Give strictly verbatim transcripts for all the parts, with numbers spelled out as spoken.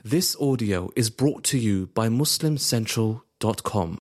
This audio is brought to you by Muslim Central dot com.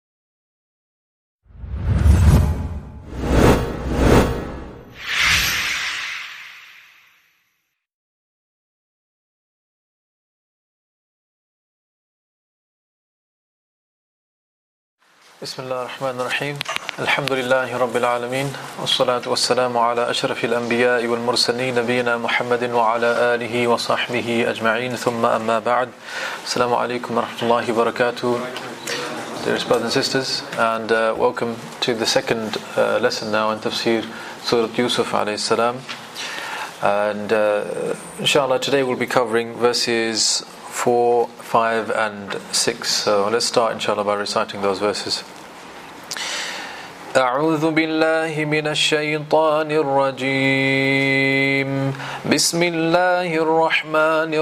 بسم الله الرحمن الرحيم الحمد لله رب العالمين والصلاة والسلام على أشرف الأنبياء والمرسلين نبينا محمد وعلى آله وصحبه أجمعين ثم أما بعد السلام عليكم ورحمة الله وبركاته. Dearest brothers and sisters, and uh, welcome to the second uh, lesson now in Tafsir Surah Yusuf alayhi salam. And uh, inshallah today we'll be covering verses four, five and six. So let's start inshallah by reciting those verses. أعوذ بالله من الشيطان الرجيم بسم الله الرحمن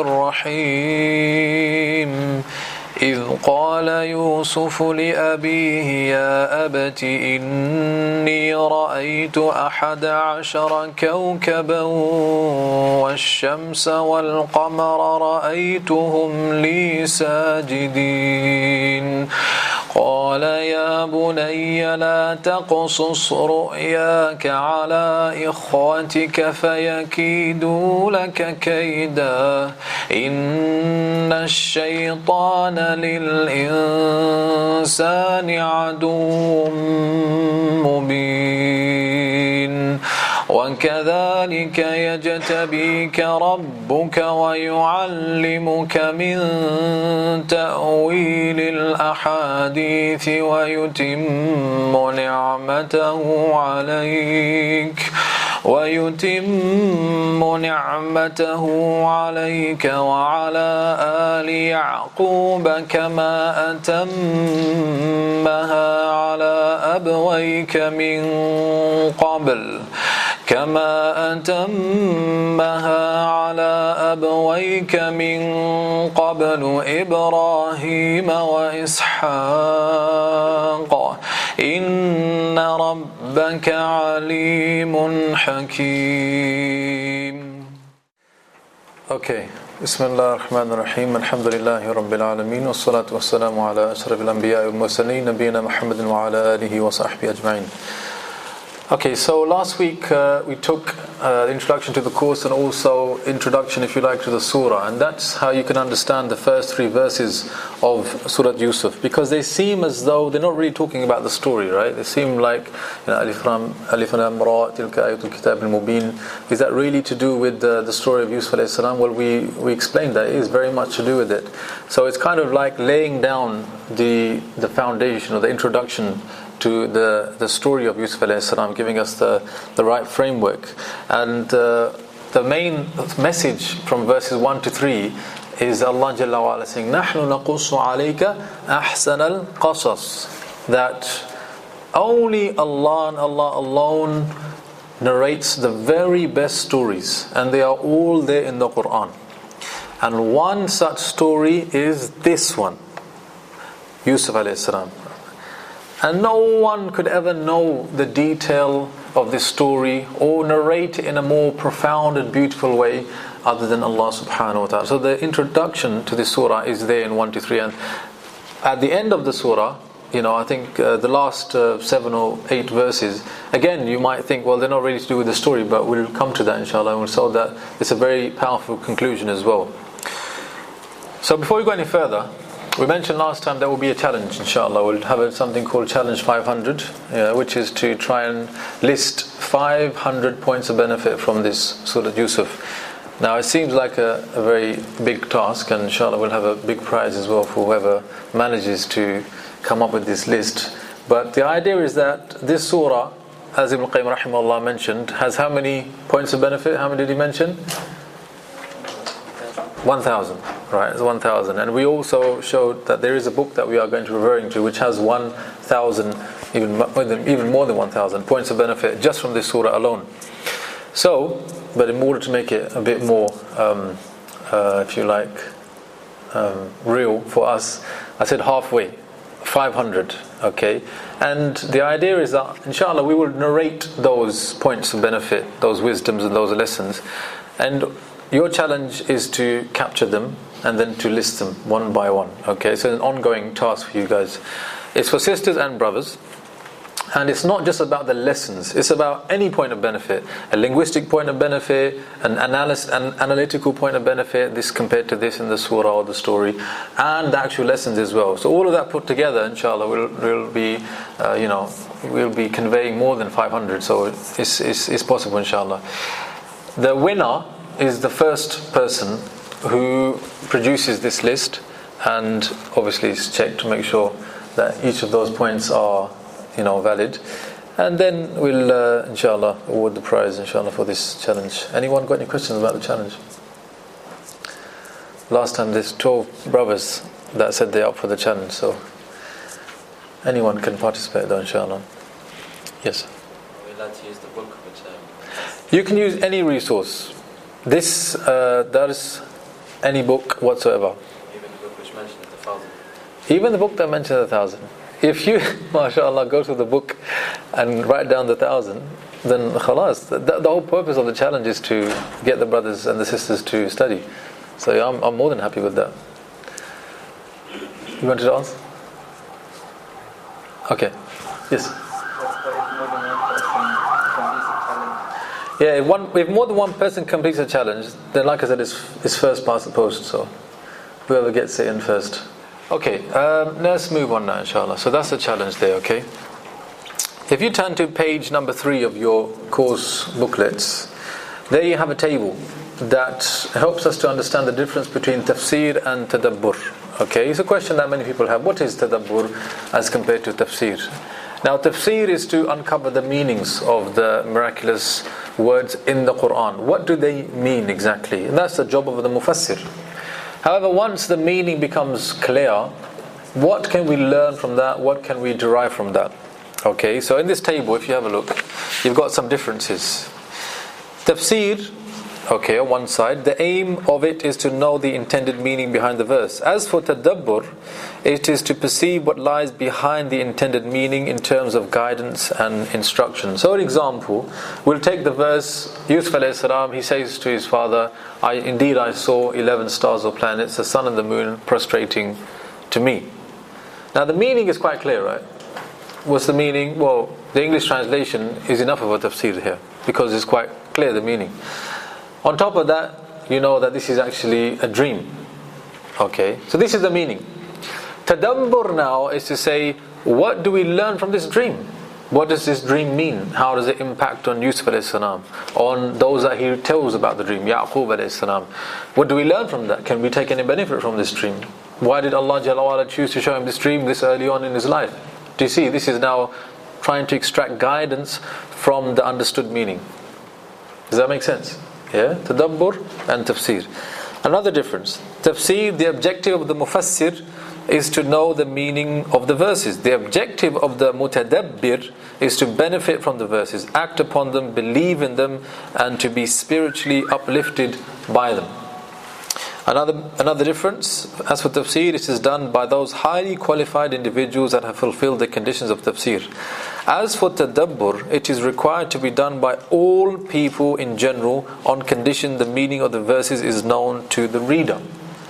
الرحيم إذ قال يوسف لأبيه يا أبت إني رأيت أحد عشر كوكبا والشمس والقمر رأيتهم لي ساجدين قال يا بني لا تقصص رؤياك على إخوتك فيكيدوا لك كيدا إن الشيطان للإنسان عدو مبين وكذلك يجتبيك ربك ويعلمك من تأويل الأحاديث ويتم نعمته عليك ويتم نعمته عليك وعلى آل يعقوب كما أتمها على أبويك من قبل كما أتمها على أبويك من قبل إبراهيم وإسحاق إن ربك عليم حكيم. Okay, بسم الله الرحمن الرحيم الحمد لله رب العالمين والصلاة والسلام على أشرف الأنبياء والمرسلين نبينا محمد وعلى آله وصحبه أجمعين. Okay, so last week uh, we took uh, the introduction to the course and also introduction, if you like, to the surah, and that's how you can understand the first three verses of Surah Yusuf, because they seem as though they're not really talking about the story, right? They seem like, you know, Alif Lam Alif Lam Ra Tilka Ayatul Kitab al-Mubin. Is that really to do with the, the story of Yusuf alayhi salam? Well, we we explained that it is very much to do with it. So it's kind of like laying down the the foundation or the introduction to the, the story of Yusuf alayhi salam, giving us the, the right framework. And uh, the main message from verses one to three is Allah Jalla wa Ala saying, نَحْنُ نَقُصُّ عَلَيْكَ أَحْسَنَ الْقَصَصِ, that only Allah and Allah alone narrates the very best stories, and they are all there in the Quran. And one such story is this one, Yusuf alayhi salam. And no one could ever know the detail of this story or narrate it in a more profound and beautiful way other than Allah subhanahu wa ta'ala. So the introduction to this surah is there in one to three, and at the end of the surah, you know, I think uh, the last uh, seven or eight verses, again you might think, well, they're not really to do with the story, but we'll come to that inshallah, and we'll show that it's a very powerful conclusion as well. So before we go any further, we mentioned last time there will be a challenge, inshallah. We'll have a, something called Challenge five hundred, yeah, which is to try and list five hundred points of benefit from this Surah Yusuf. Now it seems like a, a very big task, and inshallah we'll have a big prize as well for whoever manages to come up with this list. But the idea is that this surah, as Ibn Qayyim rahimahullah mentioned, has how many points of benefit? How many did he mention? one thousand, right? It's one thousand. And we also showed that there is a book that we are going to be referring to which has one thousand, even more than, even more than one thousand points of benefit just from this surah alone. So, but in order to make it a bit more, um, uh, if you like, um, real for us, I said halfway, five hundred, okay? And the idea is that, inshallah, we will narrate those points of benefit, those wisdoms and those lessons. And your challenge is to capture them and then to list them one by one. Okay, so an ongoing task for you guys. It's for sisters and brothers. And it's not just about the lessons, it's about any point of benefit. A linguistic point of benefit, an, analyst, an analytical point of benefit, this compared to this in the surah or the story, and the actual lessons as well. So all of that put together, inshallah, will will be, uh, you know, we'll be conveying more than five hundred. So it's, it's, it's possible, inshallah. The winner is the first person who produces this list, and obviously it's checked to make sure that each of those points are, you know, valid, and then we'll uh, inshallah award the prize, inshallah, for this challenge. Anyone got any questions about the challenge? Last time there's twelve brothers that said they're up for the challenge, so anyone can participate though, inshallah. Yes? Are we allowed to use the book which um... you can use any resource. This uh, there's any book whatsoever. Even the book which mentioned the thousand. Even the book that mentions a thousand. If you, mashallah, go to the book and write down the thousand, then khalas, the, the whole purpose of the challenge is to get the brothers and the sisters to study. So yeah, I'm, I'm more than happy with that. You wanted to answer? Okay. Yes. Yeah, if, one, if more than one person completes a challenge, then like I said, it's, it's first past the post, so whoever gets it in first. Okay, um, let's move on now, inshallah. So that's the challenge there, okay? If you turn to page number three of your course booklets, there you have a table that helps us to understand the difference between tafsir and tadabbur. Okay, it's a question that many people have. What is tadabbur as compared to tafsir? Now, tafsir is to uncover the meanings of the miraculous words in the Quran. What do they mean exactly? And that's the job of the mufassir. However, once the meaning becomes clear, what can we learn from that? What can we derive from that? Okay, so in this table, if you have a look, you've got some differences. Tafsir, okay, on one side, the aim of it is to know the intended meaning behind the verse. As for tadabbur, it is to perceive what lies behind the intended meaning in terms of guidance and instruction. So, an example, we'll take the verse, Yusuf alayhi salam, he says to his father, I, indeed I saw eleven stars or planets, the sun and the moon prostrating to me. Now the meaning is quite clear, right? What's the meaning? Well, the English translation is enough of a tafsir here, because it's quite clear, the meaning. On top of that, you know that this is actually a dream. Okay, so this is the meaning. Tadabbur now is to say, what do we learn from this dream? What does this dream mean? How does it impact on Yusuf alayhi salam, on those that he tells about the dream, Ya'qub alayhi salam? What do we learn from that? Can we take any benefit from this dream? Why did Allah Jalla wa'ala choose to show him this dream this early on in his life? Do you see, this is now trying to extract guidance from the understood meaning. Does that make sense? Yeah, tadabbur and tafsir. Another difference, tafsir, the objective of the mufassir is to know the meaning of the verses. The objective of the mutadabbir is to benefit from the verses, act upon them, believe in them, and to be spiritually uplifted by them. Another another difference, as for tafsir, it is done by those highly qualified individuals that have fulfilled the conditions of tafsir. As for tadabbur, it is required to be done by all people in general, on condition the meaning of the verses is known to the reader.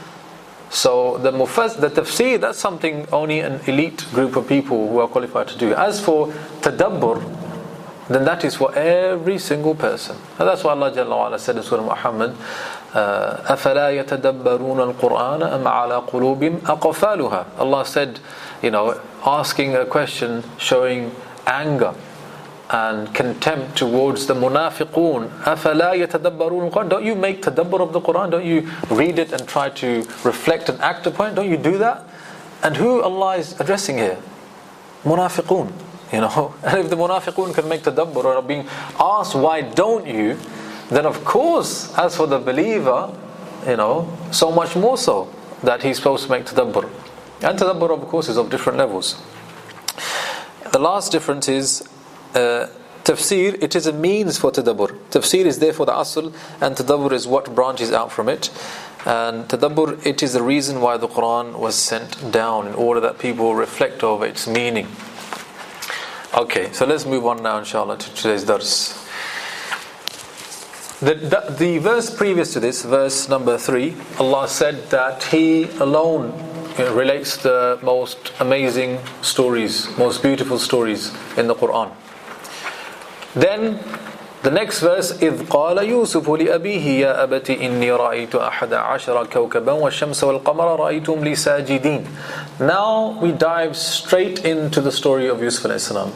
So the mufass, the tafsir, that's something only an elite group of people who are qualified to do. As for tadabbur, then that is for every single person. And that's why Allah Jalla wa'ala said in Surah Muhammad, أَفَلَا يَتَدَبَّرُونَ الْقُرْآنَ أَمْ عَلَى قُلُوبٍ أَقْفَالُهَا. Allah said, you know, asking a question showing anger and contempt towards the munafiqun. أَفَلَا يَتَدَبَّرُونَ الْقُرْآنَ. Don't you make tadabbur of the Quran? Don't you read it and try to reflect and act upon it? Don't you do that? And who Allah is addressing here? Munafiqun. You know, and if the munafiqun can make tadabbur or are being asked why don't you, then of course, as for the believer, you know, so much more so that he's supposed to make tadabbur. And tadabbur, of course, is of different levels. The last difference is uh, tafsir, it is a means for tadabbur. Tafsir is therefore the asl, and tadabbur is what branches out from it. And tadabbur, it is the reason why the Quran was sent down, in order that people reflect over its meaning. Okay, so let's move on now, inshallah, to today's dars. The, the, the verse previous to this, verse number three, Allah said that He alone relates the most amazing stories, most beautiful stories in the Quran. Then the next verse, إِذْ قَالَ يُوسُفُ لِأَبِيهِ يَا أَبَتِ إِنِّي رَأَيْتُ أَحَدَ عَشَرَ كَوْكَبًا وَالشَّمْسَ وَالْقَمَرَ رَأَيْتُهُمْ لِي سَاجِدِينَ. Now we dive straight into the story of Yusuf alayhi salam.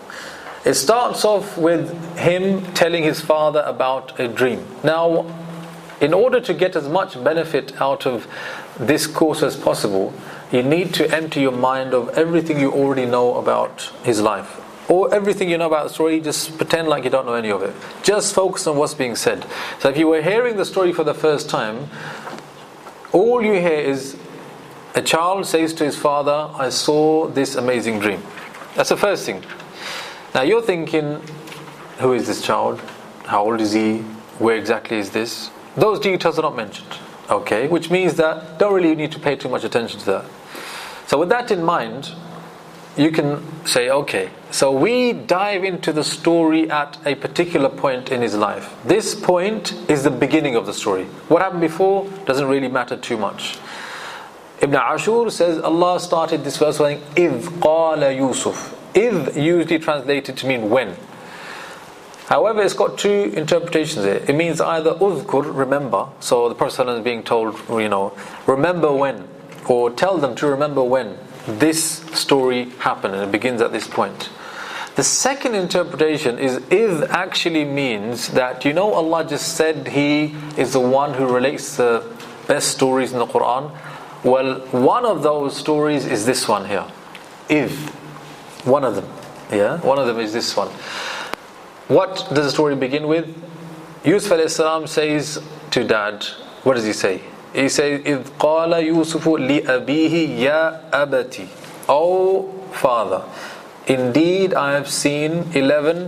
It starts off with him telling his father about a dream. Now, in order to get as much benefit out of this course as possible, you need to empty your mind of everything you already know about his life. Or everything you know about the story, just pretend like you don't know any of it. Just focus on what's being said. So if you were hearing the story for the first time, all you hear is a child says to his father, I saw this amazing dream. That's the first thing. Now you're thinking, who is this child? How old is he? Where exactly is this? Those details are not mentioned. Okay, which means that don't really need to pay too much attention to that. So with that in mind, you can say, okay, so we dive into the story at a particular point in his life. This point is the beginning of the story. What happened before doesn't really matter too much. Ibn Ashur says Allah started this verse saying, إِذْ قَالَ يُوسُف. إِذْ usually translated to mean when. However, it's got two interpretations here. It means either uzkur, remember. So the Prophet ﷺ is being told, you know, remember when, or tell them to remember when this story happened, and it begins at this point. The second interpretation is إِذْ actually means that, you know, Allah just said He is the one who relates the best stories in the Quran. Well, one of those stories is this one here. إِذْ, one of them. Yeah, one of them is this one. What does the story begin with? Yusuf alayhi salam says to dad, what does he say? He says, إِذْ قَالَ يُوسُفُ لِأَبِيهِ يَا أَبَتِ. O father, indeed I have seen eleven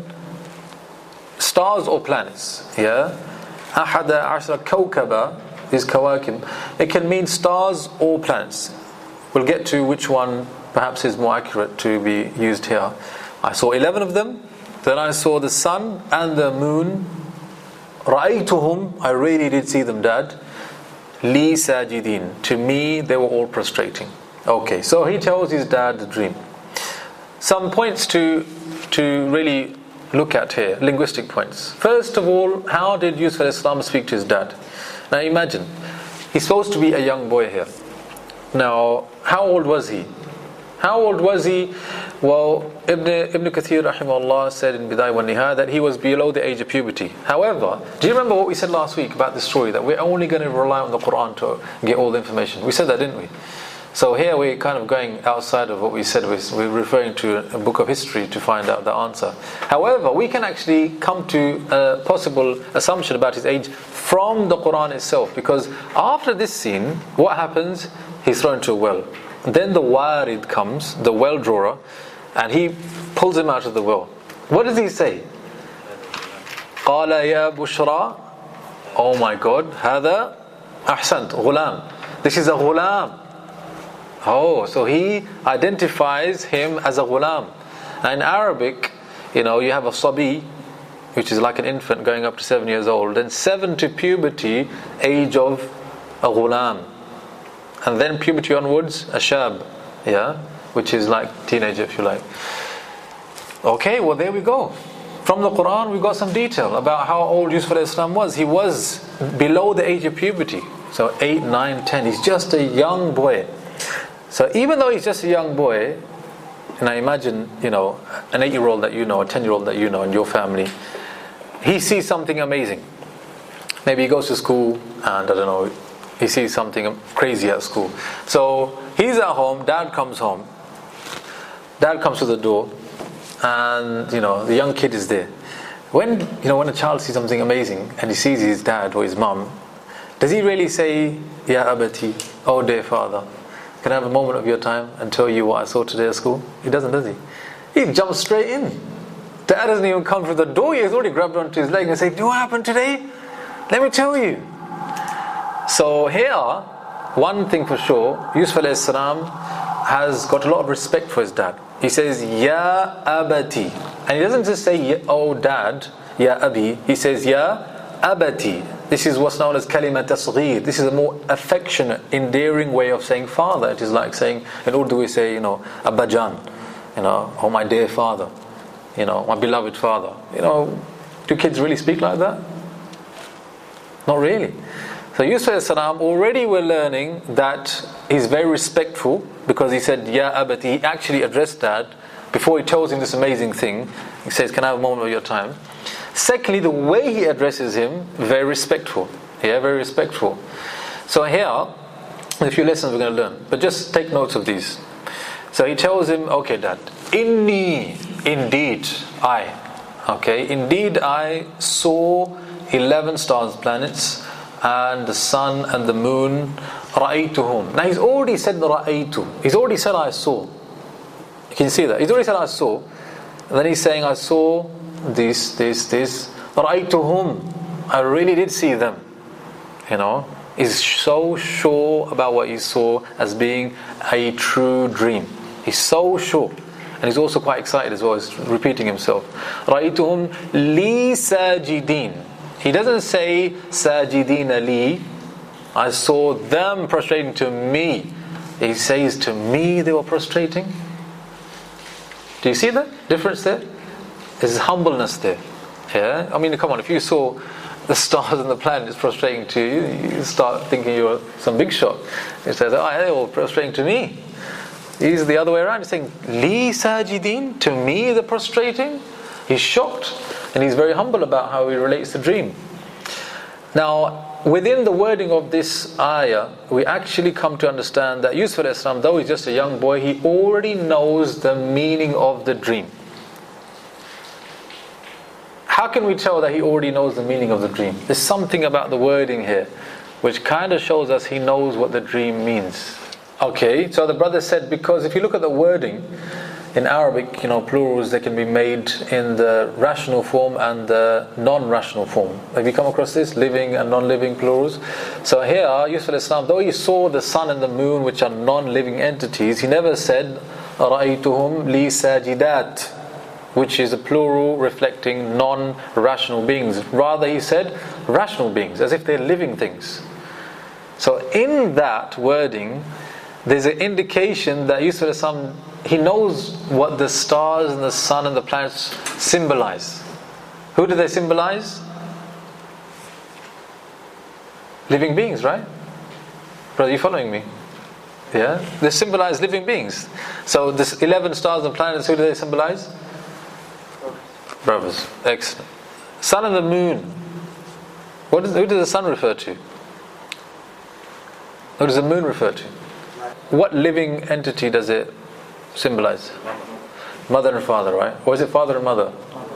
stars or planets. Yeah? أَحَدَ عَشْرَ كَوْكَبًا is kawakib. It can mean stars or planets. We'll get to which one perhaps is more accurate to be used here. I saw eleven of them. Then I saw the sun and the moon. رَأَيْتُهُمْ, I really did see them, Dad. Li sajidin, to me they were all prostrating. Okay, so he tells his dad the dream. Some points to to really look at here, linguistic points. First of all, how did Yusuf alayhi salam speak to his dad? Now imagine, he's supposed to be a young boy here. Now, how old was he? How old was he? Well, Ibn, Ibn Kathir rahimahullah said in Bidayah wa Nihaya that he was below the age of puberty. However, do you remember what we said last week about this story? That we're only going to rely on the Quran to get all the information. We said that, didn't we? So here we're kind of going outside of what we said. We're referring to a book of history to find out the answer. However, we can actually come to a possible assumption about his age from the Quran itself. Because after this scene, what happens? He's thrown into a well. Then the warid comes, the well drawer, and he pulls him out of the well. What does he say? قَالَ يَا بُشْرَى. Oh my God, هذا أحسنت غلام. This is a ghulam. Oh, so he identifies him as a ghulam. Now in Arabic, you know, you have a sabi, which is like an infant going up to seven years old, and seven to puberty, age of a ghulam. And then puberty onwards, a shab, yeah, which is like teenager if you like. Okay, well there we go. From the Quran we got some detail about how old Yusuf alayhi salam was. He was below the age of puberty. So eight, nine, ten. He's just a young boy. So even though he's just a young boy, and I imagine, you know, an eight-year-old that you know, a ten-year-old that you know in your family, he sees something amazing. Maybe he goes to school and I don't know, he sees something crazy at school. So he's at home, dad comes home. Dad comes to the door and, you know, the young kid is there. When, you know, when a child sees something amazing and he sees his dad or his mum, does he really say, Ya abati, oh dear father, can I have a moment of your time and tell you what I saw today at school? He doesn't, does he? He jumps straight in. Dad doesn't even come through the door. He's already grabbed onto his leg and said, what happened today? Let me tell you. So here, one thing for sure, Yusuf alayhi salam has got a lot of respect for his dad. He says, Ya abati. And he doesn't just say, oh dad, Ya abi. He says, Ya abati. This is what's known as kalima tasghir. This is a more affectionate, endearing way of saying father. It is like saying, in Urdu we say, you know, Abbajan, you know, oh my dear father, you know, my beloved father. You know, do kids really speak like that? Not really. So Yusuf alayhi salam, already we're learning that he's very respectful, because he said, Ya abati. He actually addressed Dad before he tells him this amazing thing. He says, can I have a moment of your time? Secondly, the way he addresses him, very respectful. Yeah, very respectful. So here, a few lessons we're going to learn. But just take notes of these. So he tells him, okay Dad, Inni, indeed, I. Okay, indeed I saw eleven stars, planets, and the sun and the moon. Ra'aytuhum. Now he's already said Ra'aytu. He's already said I saw. You can see that. He's already said I saw. And then he's saying I saw this, this, this. Ra'aytuhum. I really did see them. You know, he's so sure about what he saw as being a true dream. He's so sure. And he's also quite excited as well. He's repeating himself. Ra'aytuhum li sajidin. He doesn't say sajidin li. I saw them prostrating to me. He says to me they were prostrating. Do you see the difference there? There's humbleness there. Yeah? I mean, come on, if you saw the stars and the planets prostrating to you, you start thinking you're some big shot. He says, oh, they're all prostrating to me. He's the other way around. He's saying, Li sajidin, to me they're prostrating. He's shocked, and he's very humble about how he relates the dream. Now, within the wording of this ayah, we actually come to understand that Yusuf alayhi salam, though he's just a young boy, he already knows the meaning of the dream. How can we tell that he already knows the meaning of the dream? There's something about the wording here which kind of shows us he knows what the dream means. Okay, so the brother said, because if you look at the wording in Arabic, you know, plurals, they can be made in the rational form and the non-rational form. Have you come across this? Living and non-living plurals. So here, Yusuf alayhi salam, though he saw the sun and the moon, which are non-living entities, he never said رَأَيْتُهُمْ لِي سَاجِدَاتٍ, which is a plural reflecting non-rational beings. Rather, he said rational beings, as if they're living things. So in that wording, there's an indication that Yusuf alayhi salam, he knows what the stars and the sun and the planets symbolize. Who do they symbolize? Living beings, right? Brother, you following me? Yeah? They symbolize living beings. So this eleven stars and planets, who do they symbolize? Brothers. Excellent. Sun and the moon. What is, who does the sun refer to? Who does the moon refer to? What living entity does it symbolize? Mother and father, right? Or is it father and mother?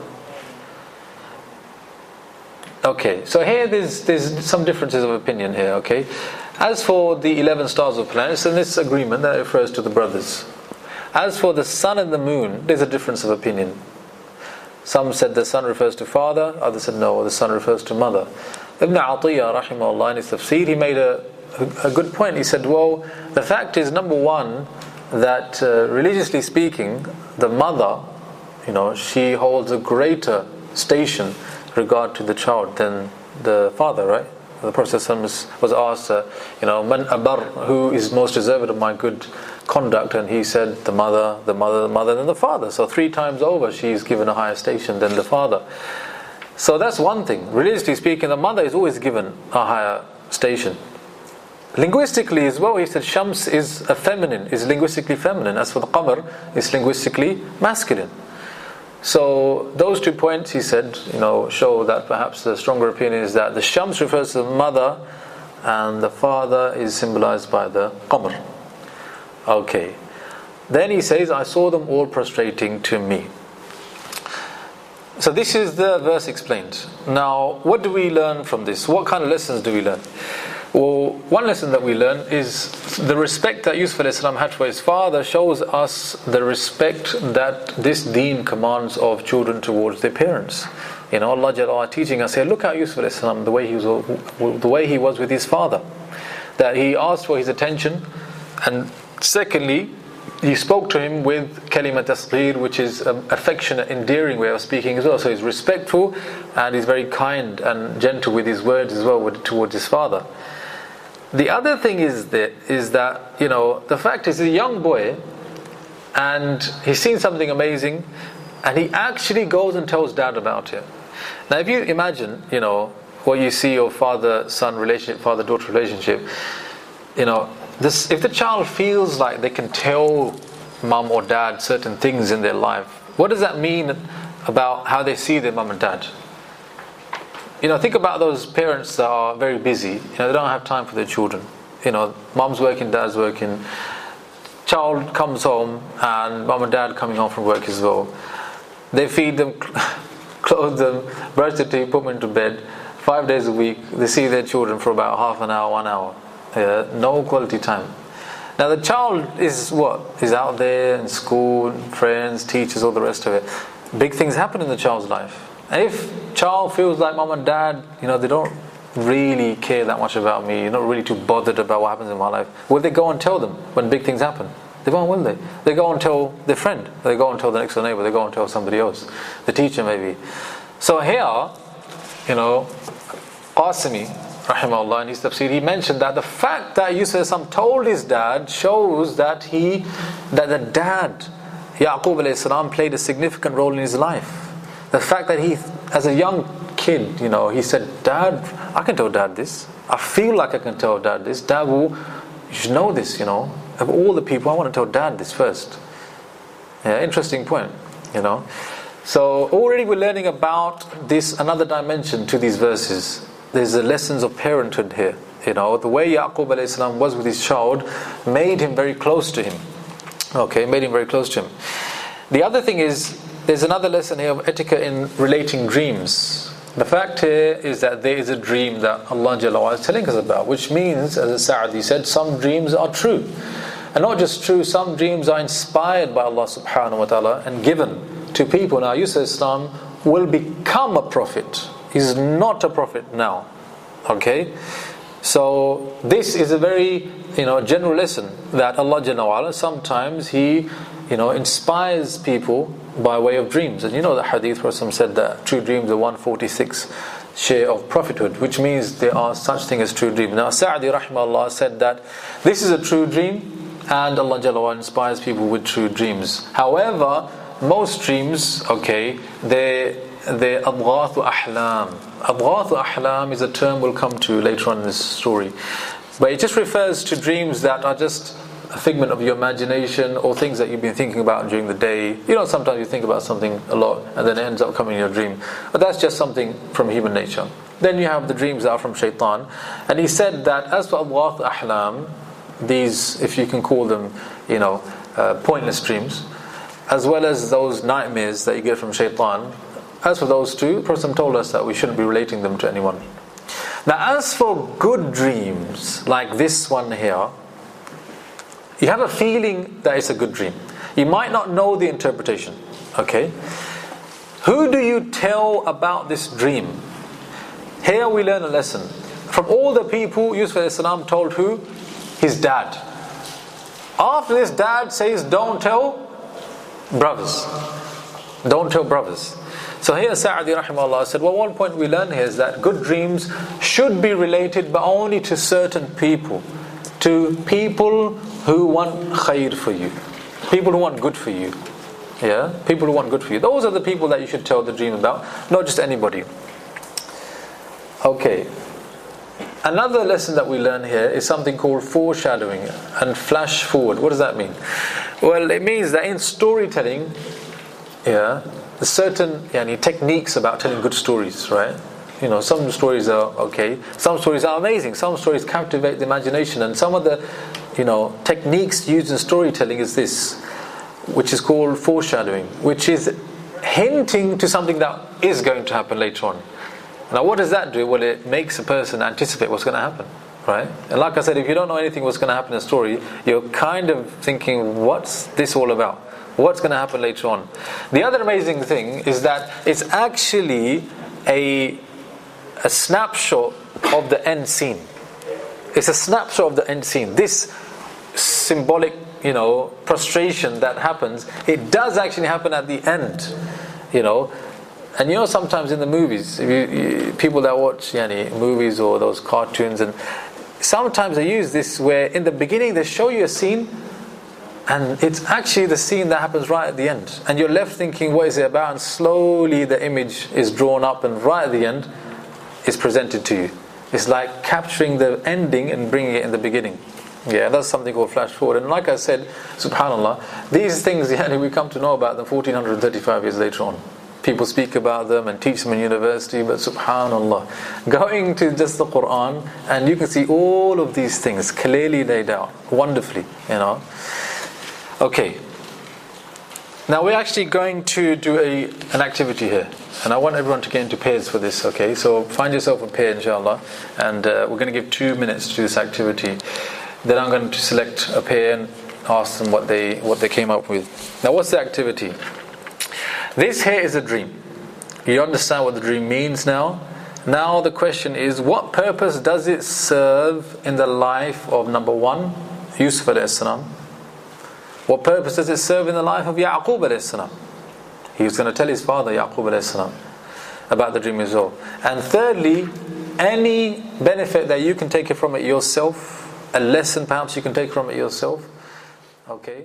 Okay, so here there's there's some differences of opinion here, okay? As for the eleven stars of planets, in this agreement that refers to the brothers. As for the sun and the moon, there's a difference of opinion. Some said the sun refers to father, others said no, the sun refers to mother. Ibn Atiyah, rahimahullah, in his tafsir, he made a, a, a good point. He said, well, the fact is, number one, that uh, religiously speaking, the mother, you know, she holds a greater station regard to the child than the father, right? The Prophet was asked, uh, you know, man abar, who is most deserving of my good conduct, and he said the mother, the mother, the mother, and the father. So three times over she's given a higher station than the father. So that's one thing. Religiously speaking, the mother is always given a higher station. Linguistically as well, he said Shams is a feminine, is linguistically feminine. As for the Qamar, it's linguistically masculine. So those two points, he said, you know, show that perhaps the stronger opinion is that the Shams refers to the mother and the father is symbolized by the Qamar. Okay. Then he says, I saw them all prostrating to me. So this is the verse explained. Now, what do we learn from this? What kind of lessons do we learn? Well, one lesson that we learn is the respect that Yusuf alayhi salam had for his father shows us the respect that this deen commands of children towards their parents. You know, Allah Jalla teaching us here, look at Yusuf alayhi salam, the way he was, the way he was with his father. That he asked for his attention, and secondly, he spoke to him with kalima tasghir, which is an affectionate, endearing way of speaking as well. So he's respectful and he's very kind and gentle with his words as well with, towards his father. The other thing is that, is that, you know, the fact is he's a young boy and he's seen something amazing and he actually goes and tells dad about it. Now if you imagine, you know, what you see your father-son relationship, father-daughter relationship, you know, this, if the child feels like they can tell mum or dad certain things in their life, what does that mean about how they see their mum and dad? You know, think about those parents that are very busy. You know, they don't have time for their children. You know, mum's working, dad's working. Child comes home and mum and dad coming home from work as well. They feed them, clothe them, brush their teeth, put them into bed. Five days a week, they see their children for about half an hour, one hour. Yeah, no quality time. Now the child is what? Is out there in school, friends, teachers, all the rest of it. Big things happen in the child's life. And if child feels like mom and dad, you know, they don't really care that much about me, you're not really too bothered about what happens in my life, will they go and tell them when big things happen? They won't, will they? They go and tell their friend, they go and tell the next door neighbor, they go and tell somebody else, the teacher maybe. So here, you know, Qasimi rahimahullah, in his tafsir, he mentioned that the fact that Yusuf told his dad shows that he, that the dad, Yaqub alayhi salam, played a significant role in his life. The fact that he, as a young kid, you know, he said, Dad, I can tell dad this. I feel like I can tell dad this. Dad will, you should know this, you know. Of all the people, I want to tell dad this first. Yeah, interesting point, you know. So already we're learning about this, another dimension to these verses. There's the lessons of parenthood here. You know, the way Yaqub alayhi salam was with his child made him very close to him. Okay, made him very close to him. The other thing is, there's another lesson here of etiquette in relating dreams. The fact here is that there is a dream that Allah Jalla wa Ala is telling us about, which means, as Sa'di said, some dreams are true. And not just true, some dreams are inspired by Allah subhanahu wa ta'ala and given to people. Now Yusuf Islam will become a prophet. He's not a prophet now. Okay? So this is a very, you know, general lesson that Allah Jalla wa Ala, sometimes He, you know, inspires people by way of dreams. And you know the hadith where some said that true dreams are one forty-sixth share of prophethood, which means there are such things as true dreams. Now Sa'di rahimahullah said that this is a true dream and Allah Jalla wa Ala inspires people with true dreams. However, most dreams, okay, they they're adghathu ahlam. Adghathu ahlam is a term we'll come to later on in this story. But it just refers to dreams that are just a figment of your imagination or things that you've been thinking about during the day. You know, sometimes you think about something a lot and then it ends up coming in your dream. But that's just something from human nature. Then you have the dreams that are from shaitan. And he said that as for adghathu ahlam, these, if you can call them, you know, uh, pointless dreams, as well as those nightmares that you get from shaitan, as for those two, Prophet told us that we shouldn't be relating them to anyone. Now as for good dreams, like this one here, you have a feeling that it's a good dream. You might not know the interpretation. Okay? Who do you tell about this dream? Here we learn a lesson. From all the people, Yusuf alayhi salam told who? His dad. After this, dad says, don't tell brothers. Don't tell brothers. So here Sa'di rahimahullah said, well, one point we learn here is that good dreams should be related but only to certain people. To people who want khair for you. People who want good for you. Yeah? People who want good for you. Those are the people that you should tell the dream about, not just anybody. Okay. Another lesson that we learn here is something called foreshadowing and flash forward. What does that mean? Well, it means that in storytelling, yeah, there's certain yani, techniques about telling good stories, right? You know, some stories are okay, some stories are amazing, some stories captivate the imagination, and some of the, you know, techniques used in storytelling is this, which is called foreshadowing, which is hinting to something that is going to happen later on. Now what does that do? Well, it makes a person anticipate what's going to happen, right? And like I said, if you don't know anything what's going to happen in a story, you're kind of thinking, what's this all about? What's going to happen later on? The other amazing thing is that it's actually a a snapshot of the end scene. It's a snapshot of the end scene. This symbolic, you know, prostration that happens, it does actually happen at the end, you know. And you know, sometimes in the movies, if you, you, people that watch yani, movies or those cartoons, and sometimes they use this where in the beginning they show you a scene, and it's actually the scene that happens right at the end, and you're left thinking, what is it about? And slowly the image is drawn up, and right at the end is presented to you. It's like capturing the ending and bringing it in the beginning. Yeah, that's something called flash forward. And like I said, subhanAllah, these things yani, we come to know about them fourteen thirty-five years later on. People speak about them and teach them in university, but subhanAllah, going to just the Quran and you can see all of these things clearly laid out, wonderfully, you know. Okay, now we're actually going to do a an activity here, and I want everyone to get into pairs for this. Okay, so find yourself a pair, inshallah, and uh, we're going to give two minutes to do this activity. Then I'm going to select a pair and ask them what they what they came up with. Now, what's the activity? This here is a dream. You understand what the dream means now? Now the question is, what purpose does it serve in the life of, number one, Yusuf alayhi salam? What purpose does it serve in the life of Yaqub alayhi salam? He was going to tell his father, Yaqub alayhi salam, about the dream as well. And thirdly, any benefit that you can take from it yourself, a lesson perhaps you can take from it yourself. Okay?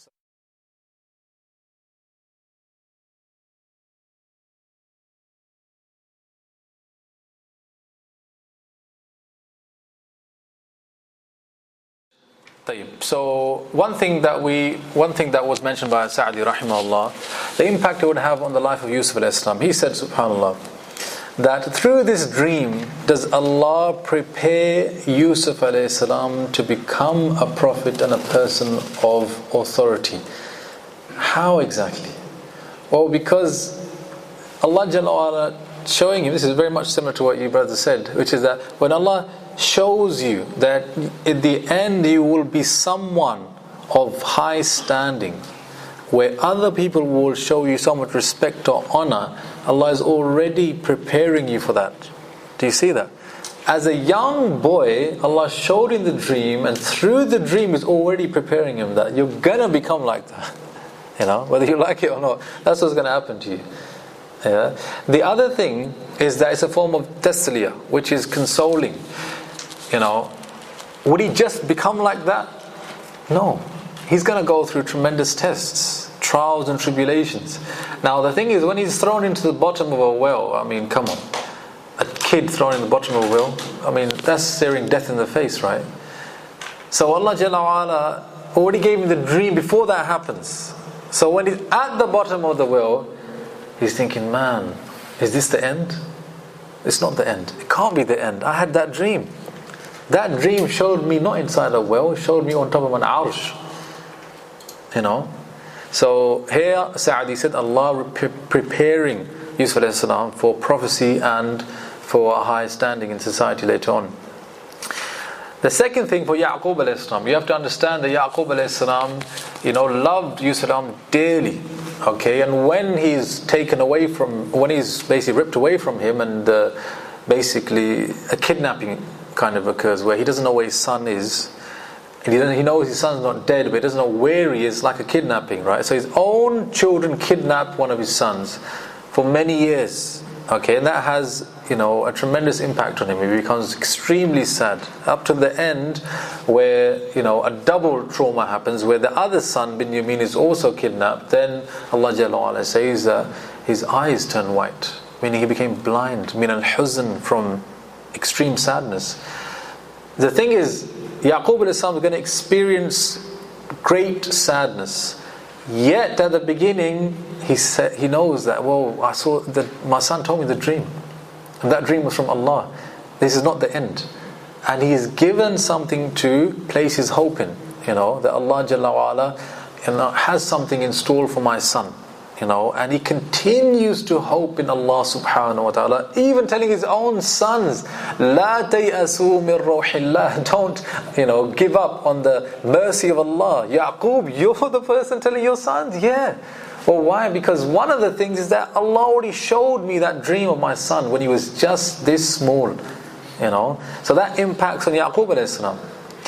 So one thing that we, one thing that was mentioned by Sa'di rahimahullah, the impact it would have on the life of Yusuf alayhi salam. He said, subhanallah, that through this dream does Allah prepare Yusuf alayhi salam to become a prophet and a person of authority. How exactly? Well, because Allah Jalla wa Ala showing him, this is very much similar to what you brothers said, which is that when Allah shows you that at the end you will be someone of high standing, where other people will show you so much respect or honor, Allah is already preparing you for that. Do you see that? As a young boy, Allah showed him the dream, and through the dream is already preparing him that you're gonna become like that. You know, whether you like it or not, that's what's gonna happen to you. Yeah. The other thing is that it's a form of tasliyah, which is consoling. You know, would he just become like that? No. He's going to go through tremendous tests, trials and tribulations. Now the thing is, when he's thrown into the bottom of a well, I mean, come on. A kid thrown in the bottom of a well, I mean, that's staring death in the face, right? So Allah Jalla wa Ala already gave him the dream before that happens. So when he's at the bottom of the well, he's thinking, man, is this the end? It's not the end. It can't be the end. I had that dream. That dream showed me not inside a well, it showed me on top of an arsh. You know? So here Sa'di said, Allah pre- preparing Yusuf alayhi salam for prophecy and for a high standing in society later on. The second thing for Yaqub alayhi salam, you have to understand that Yaqub alayhi salam, you know, loved Yusuf alayhi salam dearly. Okay, and when he's taken away from, when he's basically ripped away from him, and uh, basically a kidnapping kind of occurs where he doesn't know where his son is, and he, he knows his son's not dead, but he doesn't know where he is, like a kidnapping, right? So his own children kidnap one of his sons for many years. Okay, and that has, you know, a tremendous impact on him. He becomes extremely sad up to the end, where, you know, a double trauma happens, where the other son, Binyamin, is also kidnapped. Then Allah Jalla wa Ala says that his eyes turned white, meaning he became blind, min al-huzn, from extreme sadness. The thing is, Yaqub alayhi salam is going to experience great sadness. Yet at the beginning, he said, he knows that, well, I saw that my son told me the dream, and that dream was from Allah. This is not the end, and he is given something to place his hope in. You know, that Allah Jalla wa Ala, you know, has something in store for my son. You know, and he continues to hope in Allah subhanahu wa ta'ala, even telling his own sons, La tayasu min ruhillah, don't, you know, give up on the mercy of Allah. Yaqub, you're the person telling your sons? Yeah. Well, why? Because one of the things is that Allah already showed me that dream of my son when he was just this small. You know, so that impacts on Yaqub alayhi salam.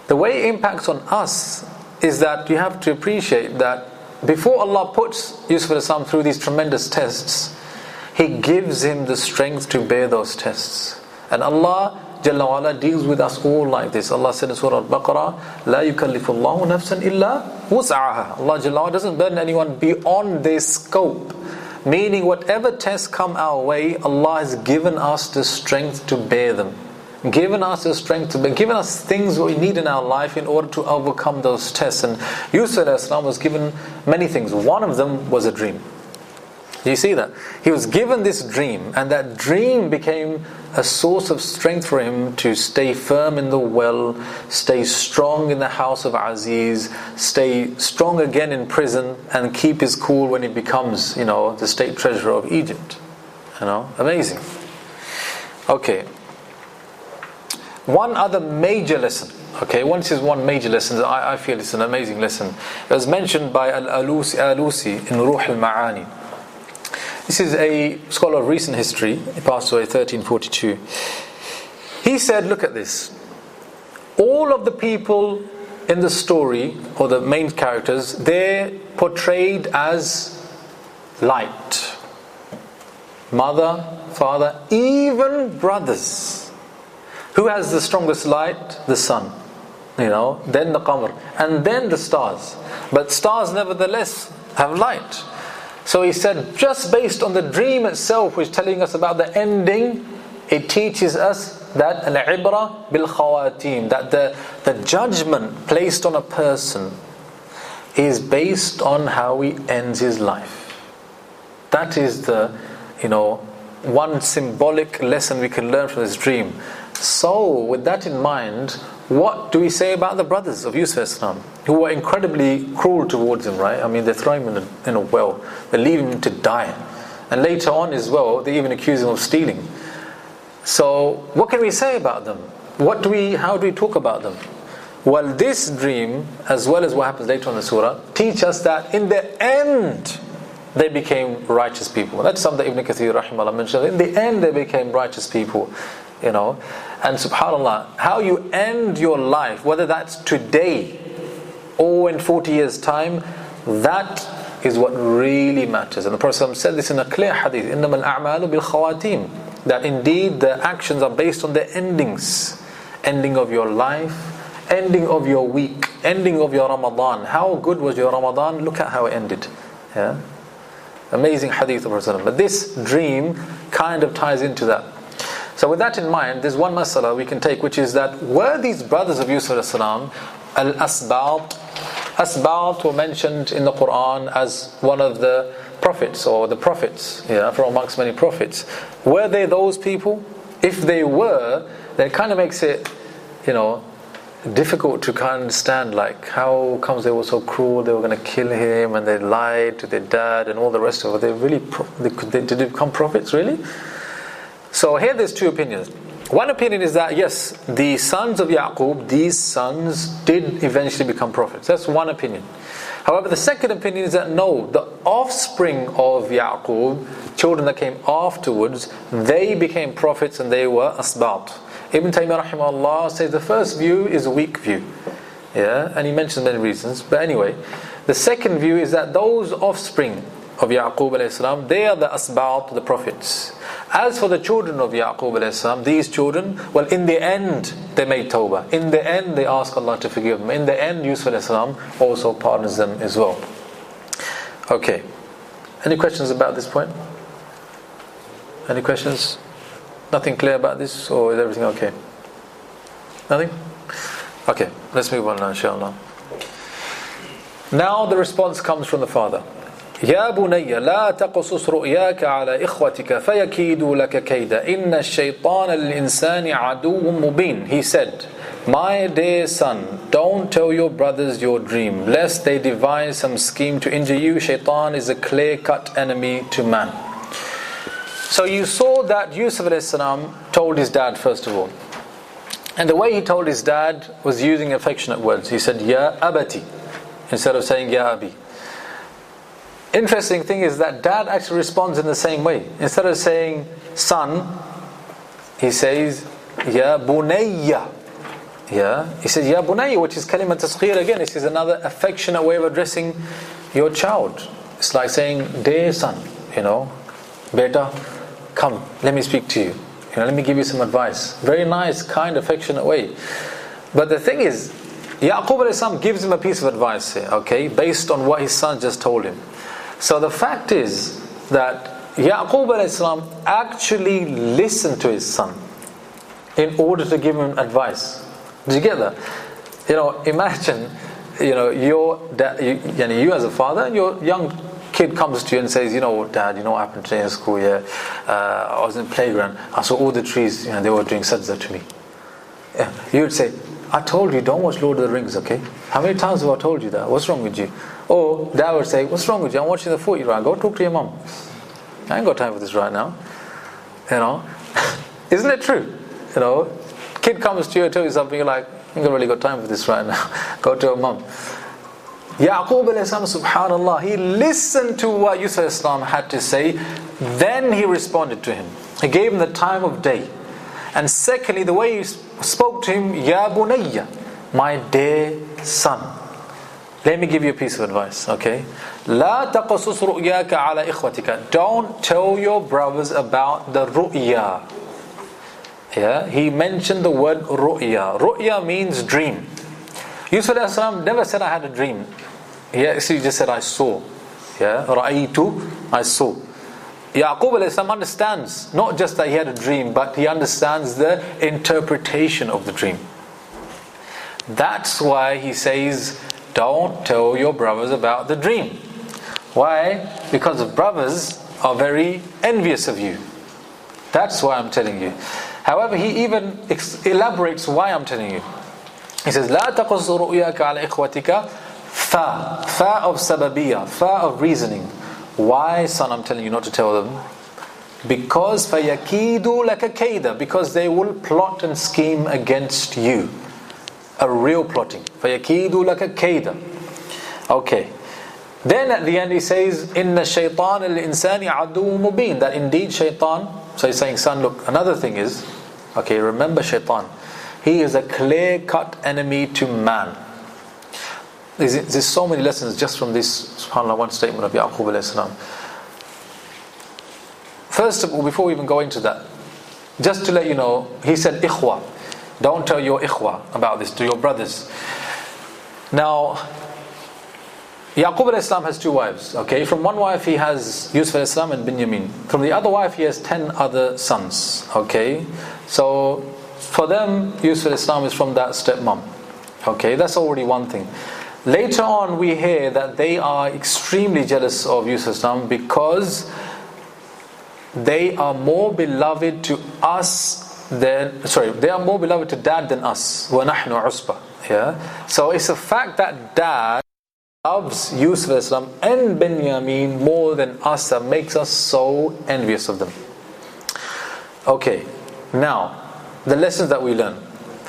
The way it impacts on us is that you have to appreciate that before Allah puts Yusuf alayhi salam through these tremendous tests, He gives him the strength to bear those tests. And Allah Jalla wa ala deals with us all like this. Allah said in Surah Al-Baqarah, لا يكلف الله نفسا إلا وسعها. Allah Jalla wa ala doesn't burden anyone beyond their scope. Meaning whatever tests come our way, Allah has given us the strength to bear them. Given us the strength to bear, given us things we need in our life in order to overcome those tests. And Yusuf alayhi salam was given many things. One of them was a dream. You see that? He was given this dream, and that dream became a source of strength for him to stay firm in the well, stay strong in the house of Aziz, stay strong again in prison, and keep his cool when he becomes, you know, the state treasurer of Egypt. You know, amazing. Okay. One other major lesson. Okay, once is one major lesson. I, I feel it's an amazing lesson. It was mentioned by Al-Alusi, Alusi in Ruh al-Ma'ani. This is a scholar of recent history. He passed away in thirteen forty-two. He said, look at this. All of the people in the story, or the main characters, they're portrayed as light. Mother, father, even brothers. Who has the strongest light? The sun. You know, then the qamar, and then the stars. But stars nevertheless have light. So he said, just based on the dream itself, which is telling us about the ending, it teaches us that al-ibra bil khawatim, that the, the judgment placed on a person is based on how he ends his life. That is the, you know, one symbolic lesson we can learn from this dream. So, with that in mind, what do we say about the brothers of Yusuf alayhi salam, who were incredibly cruel towards him, right? I mean, they throw him in a, in a well, they leave him to die, and later on as well, they even accuse him of stealing. So, what can we say about them? What do we? How do we talk about them? Well, this dream, as well as what happens later on in the surah, teach us that in the end, they became righteous people. That's something that Ibn Kathir rahimahullah mentioned. In the end, they became righteous people. You know, and subhanAllah, how you end your life, whether that's today or in forty years time, that is what really matters. And the Prophet said this in a clear hadith, إِنَّمَا الْأَعْمَالُ بِالْخَوَاتِيمِ, that indeed the actions are based on the endings. Ending of your life, ending of your week, ending of your Ramadan. How good was your Ramadan? Look at how it ended. Yeah, amazing hadith of Prophet. But this dream kind of ties into that. So with that in mind, there's one masala we can take, which is that were these brothers of Yusuf alayhi salam al-Asbat? Asbat were mentioned in the Quran as one of the prophets, or the prophets, yeah, from amongst many prophets. Were they those people? If they were, then it kind of makes it, you know, difficult to kind of understand, like, how comes they were so cruel, they were going to kill him, and they lied to their dad, and all the rest of it. They really, they, they, did they become prophets, really? So here there's two opinions. One opinion is that yes, the sons of Yaqub, these sons did eventually become prophets. That's one opinion. However, the second opinion is that no, the offspring of Yaqub, children that came afterwards, they became prophets and they were asbat. Ibn Taymiyyah rahimahullah says the first view is a weak view. Yeah, and he mentions many reasons. But anyway, the second view is that those offspring of Yaqub alayhi salam, they are the asbat, the prophets. As for the children of Yaqub alayhi salam, these children, well, in the end they made tawbah. In the end they ask Allah to forgive them. In the end Yusuf alayhi salam also pardons them as well. Okay. Any questions about this point? Any questions? Nothing clear about this, or is everything okay? Nothing? Okay, let's move on now, inshallah. Now the response comes from the father. يا بني لا تقصص رؤياك على إخوتك فيكيدوا لك كيدا إن الشيطان للإنسان عدو مبين. He said, my dear son, don't tell your brothers your dream, lest they devise some scheme to injure you. Shaitan is a clear-cut enemy to man. So you saw that Yusuf alayhi salam told his dad first of all. And the way he told his dad was using affectionate words. He said, Ya abati, instead of saying Ya abi. Interesting thing is that dad actually responds in the same way. Instead of saying son, he says Ya bunayya. Yeah, he says Ya Bunayya, which is kalimat tasghir again. This is another affectionate way of addressing your child. It's like saying, dear son, you know, beta, come, let me speak to you. You know, let me give you some advice. Very nice, kind, affectionate way. But the thing is, Yaqub alayhi salam gives him a piece of advice here, okay, based on what his son just told him. So the fact is that Yaqub alayhi salam actually listened to his son in order to give him advice. Did you get that? You know, imagine, you know, your dad, you, you, know, you as a father, and your young kid comes to you and says, you know, Dad, you know what happened today in school? Yeah, uh, I was in the playground. I saw all the trees, you know, they were doing sajda to me. Yeah. You would say, I told you, don't watch Lord of the Rings, okay? How many times have I told you that? What's wrong with you? Or Dad would say, what's wrong with you? I'm watching the footy right. Go talk to your mum. I ain't got time for this right now. You know, isn't it true? You know, kid comes to you and tells you something, you're like, I ain't really got time for this right now. Go to your mum. Yaqub alayhi salam, subhanallah, he listened to what Yusuf alayhi salam had to say, then he responded to him. He gave him the time of day. And secondly, the way he spoke to him, Ya Bunayya, my dear son. Let me give you a piece of advice, okay? La taqasus ru'yaka ala ikhwatika. Don't tell your brothers about the ru'ya. Yeah, he mentioned the word ru'ya. Ru'ya means dream. Yusuf alayhi salam never said I had a dream. He actually just said I saw. Yeah, ra'aytu, I saw. Yaqub alayhi salam understands not just that he had a dream, but he understands the interpretation of the dream. That's why he says, don't tell your brothers about the dream. Why? Because the brothers are very envious of you. That's why I'm telling you. However, he even ex- elaborates why I'm telling you. He says, لا تقص رؤياك على إخوتك. Fa, fa of sababiyya, fa of reasoning. Why, son, I'm telling you not to tell them? Because فَيَكِيدُ لَكَ كَيْدًا, because they will plot and scheme against you. A real plotting. فَيَكِيدُ لَكَ كَيْدًا. Okay. Then at the end he says, إِنَّ الشَّيْطَانَ الْإِنسَانِ عَدُوٌ مُبِينٌ. That indeed shaitan, so he's saying, son, look, another thing is, okay, remember shaitan. He is a clear-cut enemy to man. There's, there's so many lessons just from this, subhanAllah, one statement of Yaqub alayhi salam. First of all, before we even go into that, just to let you know, he said ikhwa. Don't tell your ikhwa about this, to your brothers. Now, Yaqub alayhi salam has two wives, okay? From one wife he has Yusuf alayhi salam and Binyamin. From the other wife he has ten other sons, okay? So, for them, Yusuf alayhi salam is from that stepmom. Okay, that's already one thing. Later on we hear that they are extremely jealous of Yusuf alayhi because they are more beloved to us than, sorry, they are more beloved to dad than us. وَنَحْنُ عُصْبَةٌ. Yeah? So it's a fact that dad loves Yusuf alayhi and Binyamin more than us that makes us so envious of them. Okay, now the lessons that we learn.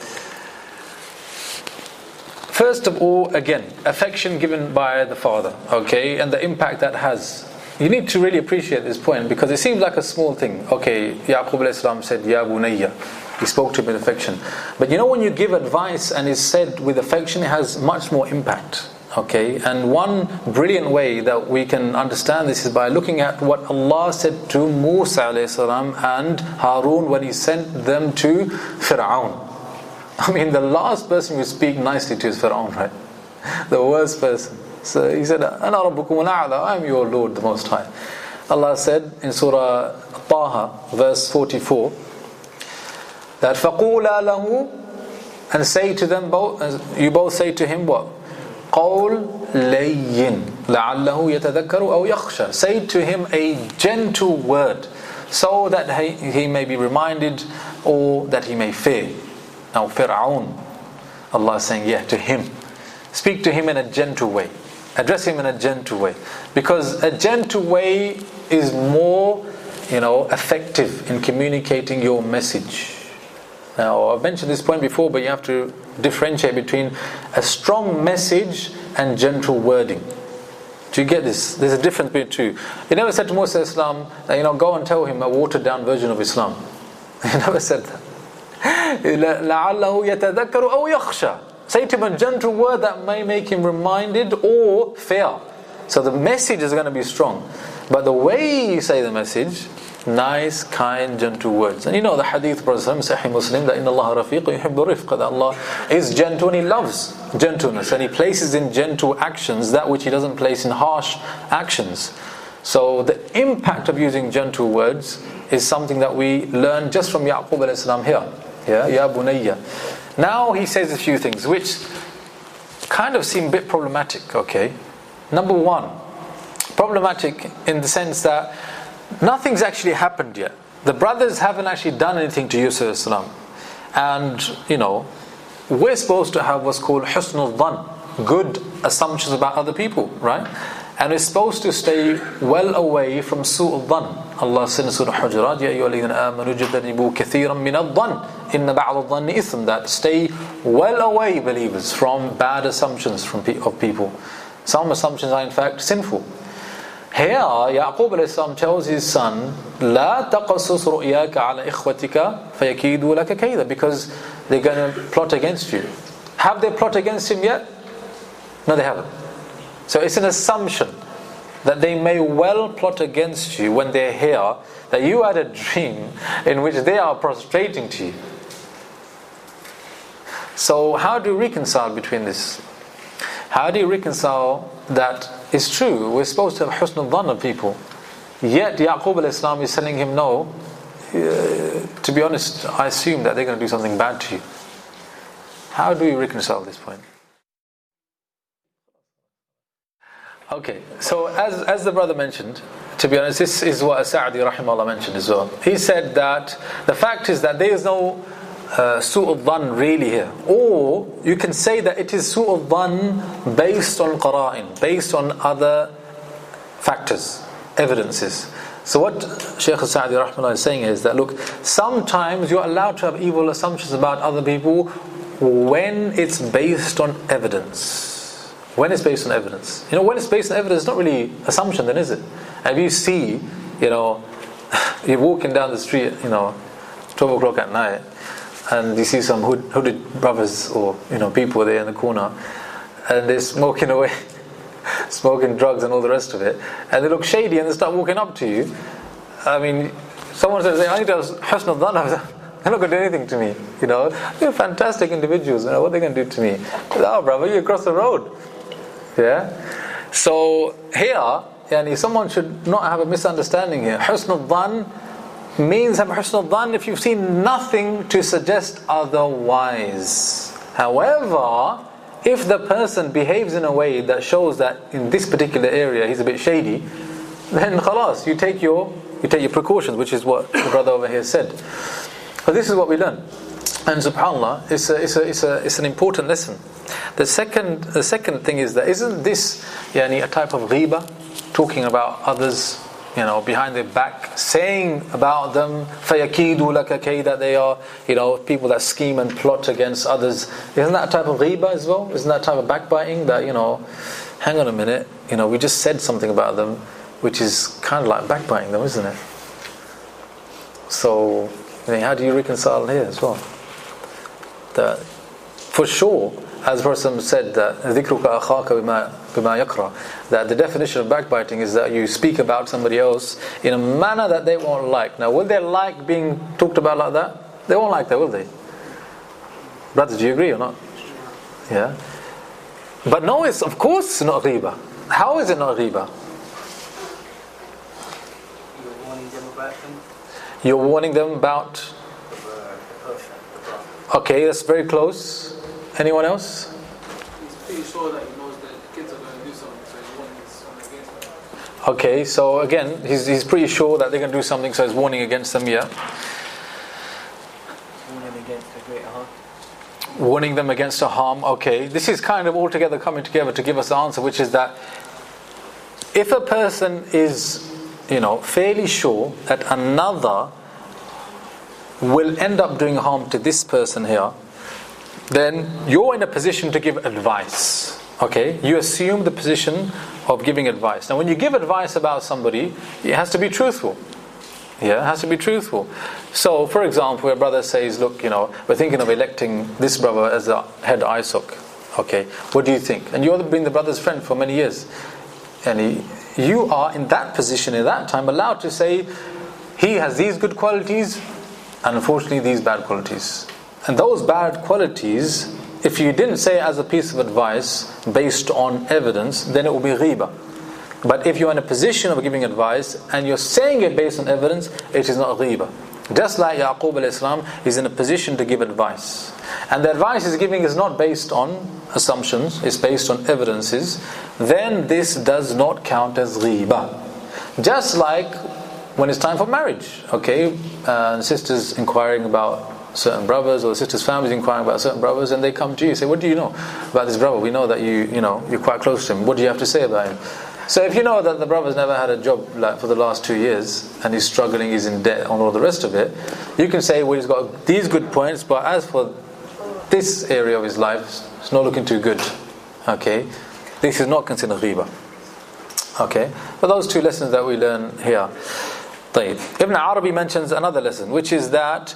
First of all, again, affection given by the father, okay, and the impact that has. You need to really appreciate this point because it seems like a small thing. Okay, Yaqub alayhi salam said, Ya Bunayya. He spoke to him with affection. But you know, when you give advice and it's said with affection, it has much more impact. Okay, and one brilliant way that we can understand this is by looking at what Allah said to Musa alayhi salam and Harun when He sent them to Fir'aun. I mean, the last person who speak nicely to is Fir'aun, right? The worst person. So he said, Ana rabbukum al-a'la, I am your Lord, the Most High. Allah said in Surah Taha, verse forty-four, that فَقُولَا لَهُ, and say to them both, you both say to him what? قَوْلْ لَيِّن لَعَلَّهُ يَتَذَكَّرُ أَوْ يَخْشَى. Say to him a gentle word, so that he, he may be reminded or that he may fear. Now Fir'aun, Allah is saying, yeah, to him. Speak to him in a gentle way. Address him in a gentle way. Because a gentle way is more, you know, effective in communicating your message. Now, I've mentioned this point before, but you have to differentiate between a strong message and gentle wording. Do you get this? There's a difference between the two. He never said to Musa Islam, you know, go and tell him a watered down version of Islam. He never said that. لَعَلَّهُ يَتَذَكَّرُ أَوْ يَخْشَى. Say to him a gentle word that may make him reminded or fear. So the message is going to be strong. But the way you say the message, nice, kind, gentle words. And you know the hadith, Prophet Sahih Muslim, that إِنَّ اللَّهَ رَفِيقٌ يُحِبُّ الرِّفْقَ, that Allah is gentle and He loves gentleness. And He places in gentle actions that which He doesn't place in harsh actions. So the impact of using gentle words is something that we learn just from Yaqub alayhi salam here. Yeah, Ya Bunayya. Now he says a few things which kind of seem a bit problematic, okay? Number one, problematic in the sense that nothing's actually happened yet. The brothers haven't actually done anything to Yusuf alayhi salam. And, you know, we're supposed to have what's called husnul dhan, good assumptions about other people, right? And we're supposed to stay well away from su'ul dhan. Allah said in Surah Hujurat, Ya ayyuhalladhina amanu jtanibu kathiran min ad-dhan, inna ba'd ad-dhanni ithm. That stay well away, believers, from bad assumptions from pe- of people. Some assumptions are in fact sinful. Here, Yaqub alayhi salam tells his son, La taqassus ru'yaka ala ikhwatika fayakidu laka kayda, because they're going to plot against you. Have they plot against him yet? No, they haven't. So it's an assumption that they may well plot against you when they hear that you had a dream in which they are prostrating to you. So how do you reconcile between this? How do you reconcile that it's true, we're supposed to have husn al-dhan of people, yet Yaqub alayhi salam is telling him, no, uh, to be honest, I assume that they're going to do something bad to you. How do you reconcile this point? Okay, so as as the brother mentioned, to be honest, this is what Sa'di rahimahullah mentioned as well. He said that the fact is that there is no uh, su'ul dhan really here. Or you can say that it is su'ul dhan based on qara'in, based on other factors, evidences. So what Shaykh Sa'di rahimahullah is saying is that, look, sometimes you're allowed to have evil assumptions about other people when it's based on evidence. When it's based on evidence. You know, when it's based on evidence, it's not really assumption then, is it? And if you see, you know, you're walking down the street, you know, twelve o'clock at night, and you see some hood, hooded brothers or, you know, people there in the corner, and they're smoking away, smoking drugs and all the rest of it, and they look shady and they start walking up to you. I mean, someone says, I need to have husn al-dhan. They're not going to do anything to me, you know. They're fantastic individuals, you know, what are they going to do to me? Oh, brother, you're across the road. Yeah. So here, yani, someone should not have a misunderstanding here. Husn al-dhan means have husn al-dhan if you've seen nothing to suggest otherwise. However, if the person behaves in a way that shows that in this particular area he's a bit shady, then khalas, you take your you take your precautions, which is what the brother over here said. But this is what we learn. And subhanAllah, it's a, it's a, it's a, it's an important lesson. The second, the second thing is that isn't this, yani, a type of ghiba, talking about others, you know, behind their back, saying about them, فَيَكِيدُ لَكَ كَيْدَ, that they are, you know, people that scheme and plot against others. Isn't that a type of ghiba as well? Isn't that a type of backbiting that, you know, hang on a minute, you know, we just said something about them, which is kind of like backbiting them, isn't it? So, I mean, how do you reconcile here as well? That for sure, as the Prophet said, that ذِكْرُكَ أَخَاكَ بِمَا يَكْرَهُ, that the definition of backbiting is that you speak about somebody else in a manner that they won't like. Now, will they like being talked about like that? They won't like that, will they? Brothers, do you agree or not? Yeah. But no, it's of course it's not ghiba. How is it not ghiba? You're warning them about them. You're warning them about. Okay, that's very close. Anyone else? He's pretty sure that he knows that the kids are going to do something, so he's warning something against them. Okay, so again, he's he's pretty sure that they're going to do something, so he's warning against them. Yeah. Warning against a greater harm. Warning them against a harm. Okay, this is kind of all together coming together to give us the answer, which is that if a person is, you know, fairly sure that another will end up doing harm to this person here, then you're in a position to give advice. Okay, you assume the position of giving advice. Now, when you give advice about somebody, it has to be truthful. Yeah, it has to be truthful. So, for example, a brother says, look, you know, we're thinking of electing this brother as the head I S O C. Okay, what do you think? And you've been the brother's friend for many years. And he, you are in that position at that time allowed to say, he has these good qualities, and unfortunately these bad qualities. And those bad qualities, if you didn't say it as a piece of advice based on evidence, then it will be ghiba. But if you're in a position of giving advice and you're saying it based on evidence, it is not ghiba. Just like Yaqub alayhi salam is in a position to give advice. And the advice he's giving is not based on assumptions, it's based on evidences. Then this does not count as ghiba. Just like when it's time for marriage, okay? Uh, sisters inquiring about certain brothers, or the sisters' families inquiring about certain brothers, and they come to you and say, what do you know about this brother? We know that you, you know, you're quite close to him. What do you have to say about him? So if you know that the brother's never had a job like for the last two years and he's struggling, he's in debt, and all the rest of it, you can say, well, he's got these good points, but as for this area of his life, it's not looking too good. Okay, this is not considered ghiba. Okay, but those two lessons that we learn here. طيب. Ibn Arabi mentions another lesson, which is that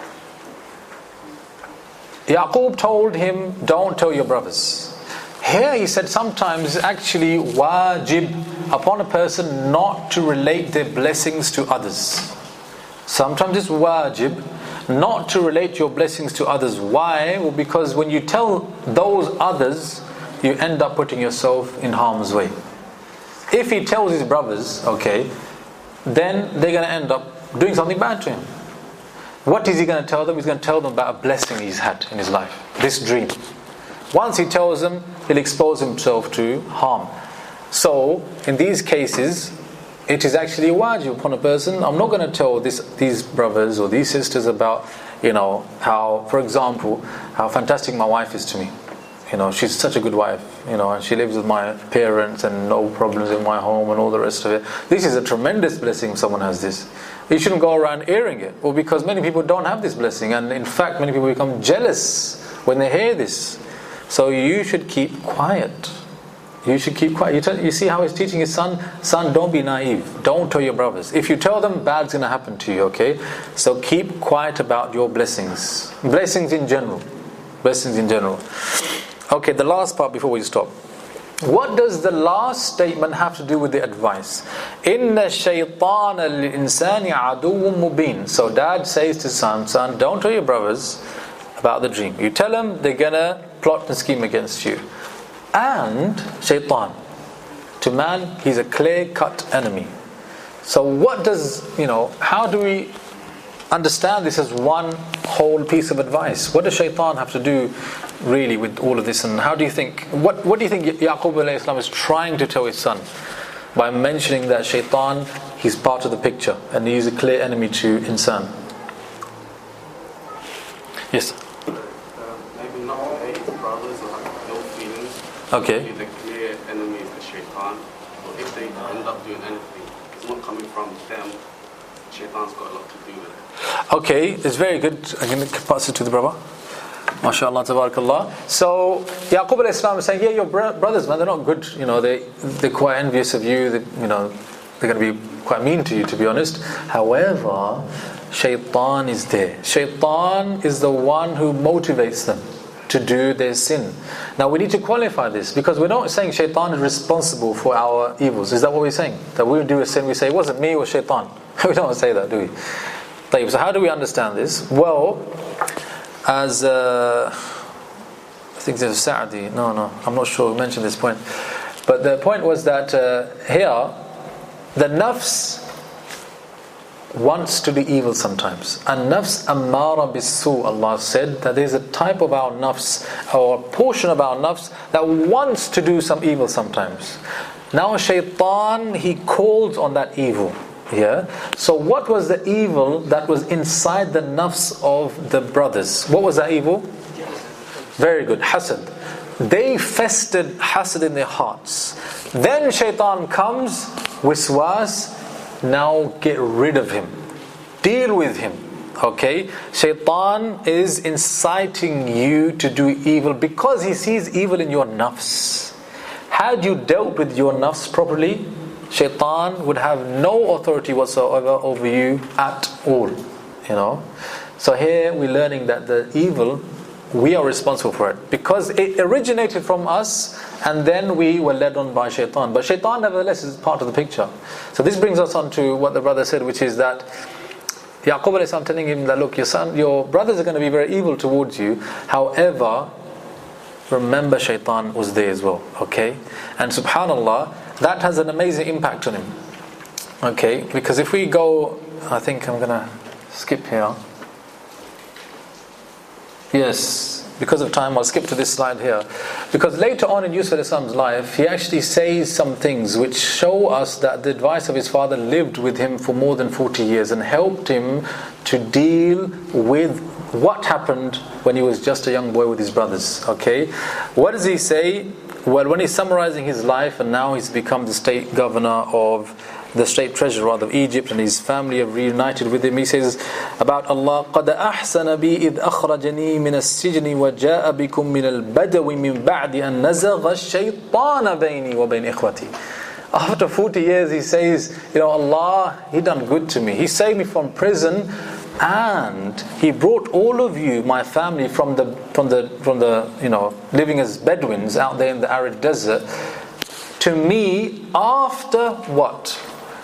Yaqub told him, don't tell your brothers. Here he said sometimes it's actually wajib upon a person not to relate their blessings to others. Sometimes it's wajib not to relate your blessings to others. Why? Well, because when you tell those others, you end up putting yourself in harm's way. If he tells his brothers, okay, then they're going to end up doing something bad to him. What is he going to tell them? He's going to tell them about a blessing he's had in his life, this dream. Once he tells them, he'll expose himself to harm. So, in these cases, it is actually wajib upon a person. I'm not going to tell this, these brothers or these sisters about, you know, how, for example, how fantastic my wife is to me. You know, she's such a good wife, you know, and she lives with my parents and no problems in my home and all the rest of it. This is a tremendous blessing if someone has this. You shouldn't go around airing it. Well, because many people don't have this blessing, and in fact many people become jealous when they hear this. So you should keep quiet. You should keep quiet. You, tell, you see how he's teaching his son? Son, don't be naive. Don't tell your brothers. If you tell them, bad's going to happen to you, okay? So keep quiet about your blessings. Blessings in general. Blessings in general. Okay, the last part before we stop. What does the last statement have to do with the advice? Inna shaytana lil-insani aduwwun mubin. So dad says to son, son, don't tell your brothers about the dream. You tell them, they're going to plot and scheme against you. And shaitan, to man, he's a clear-cut enemy. So what does, you know, how do we understand this as one whole piece of advice? What does shaitan have to do really with all of this? And how do you think, what, what do you think Yaqub alayhi salam is trying to tell his son by mentioning that shaitan, he's part of the picture and he's a clear enemy to insan? Yes? Okay. The clear enemy is the shaitan. But if they end up doing anything, it's not coming from them. Shaitan's got a lot to do with it. Okay, it's very good. I'm going to pass it to the brother. MashaAllah, tabarakallah. So, Yaqub alayhi salam is saying, yeah, your bro- brothers, man, they're not good. You know, they, they're quite envious of you. They, you know, they're going to be quite mean to you, to be honest. However, shaitan is there. Shaitan is the one who motivates them to do their sin. Now we need to qualify this, because we're not saying shaitan is responsible for our evils. Is that what we're saying? That we do a sin, we say it wasn't me, it was shaitan. We don't say that, do we? So how do we understand this? Well, as uh, I think there's Sa'di, no no I'm not sure we mentioned this point, but the point was that uh, here the nafs wants to do evil sometimes. And nafs ammara bisu, Allah said that there's a type of our nafs, or a portion of our nafs, that wants to do some evil sometimes. Now shaitan, he calls on that evil. Yeah. So what was the evil that was inside the nafs of the brothers? What was that evil? Very good. Hasad. They festered hasad in their hearts. Then shaitan comes, wiswas, now get rid of him. Deal with him. Okay? Shaitan is inciting you to do evil because he sees evil in your nafs. Had you dealt with your nafs properly, Shaitan would have no authority whatsoever over you at all. You know. So here we're learning that the evil, we are responsible for it, because it originated from us and then we were led on by Shaitan. But Shaitan nevertheless is part of the picture. So this brings us on to what the brother said, which is that Yaqub alayhi salam telling him that, look, your son, your brothers are going to be very evil towards you. However, remember Shaitan was there as well. Okay? And subhanallah, that has an amazing impact on him. Okay? Because if we go, I think I'm going to skip here. Yes, because of time I'll skip to this slide here. Because later on in Yusuf alayhi salam's life, he actually says some things which show us that the advice of his father lived with him for more than forty years and helped him to deal with what happened when he was just a young boy with his brothers. Okay, what does he say? Well, when he's summarizing his life, and now he's become the state governor of the state treasurer rather of Egypt, and his family have reunited with him, he says about Allah, قَدْ أَحْسَنَ بِي إِذْ أَخْرَجَنِي مِنَ السِّجْنِ وَجَاءَ بِكُم مِّنَ الْبَدَوِ مِن بَعْدِ أَن نَزَغَ الشَّيْطَانَ بَيْنِي وَبَيْنِ إِخْوَتِي. After forty years he says, you know, Allah, He done good to me. He saved me from prison, and He brought all of you, my family, from the from the from the you know living as Bedouins out there in the arid desert, to me after what?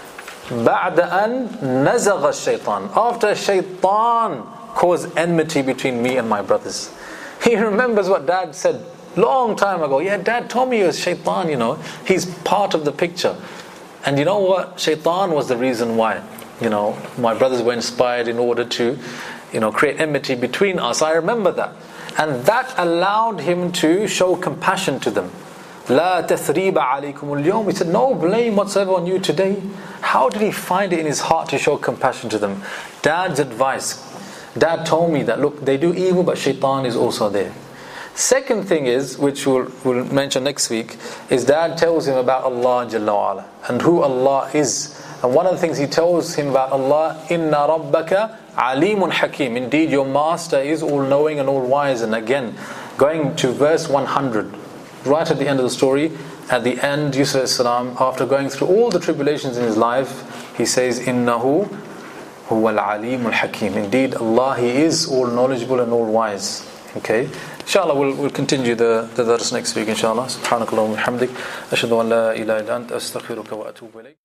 بعد أن نزغ الشيطان. After Shaitan caused enmity between me and my brothers. He remembers what Dad said long time ago. Yeah, Dad told me it was Shaitan, you know. He's part of the picture. And you know what? Shaitan was the reason why. You know, my brothers were inspired in order to, you know, create enmity between us. I remember that. And that allowed him to show compassion to them. لا تثريب عليكم اليوم. He said, no blame whatsoever on you today. How did he find it in his heart to show compassion to them? Dad's advice. Dad told me that, look, they do evil, but Shaitan is also there. Second thing is, which we'll, we'll mention next week, is Dad tells him about Allah Jalla wa Ala, and who Allah is. And one of the things he tells him about Allah, Inna Rabbaka Alimun Hakim. Indeed, your master is all-knowing and all-wise. And again, going to verse one hundred, right at the end of the story, at the end, Yusuf alayhi salam, after going through all the tribulations in his life, he says, Innahu huwa al-alimul hakim. Indeed, Allah, He is all knowledgeable and all wise. Okay, inshallah we'll, we'll continue the, the dars next week, inshallah. Subhanakallahumma wa bihamdik, ashhadu an la ilaha illa anta, astaghfiruka wa atubu ilayk.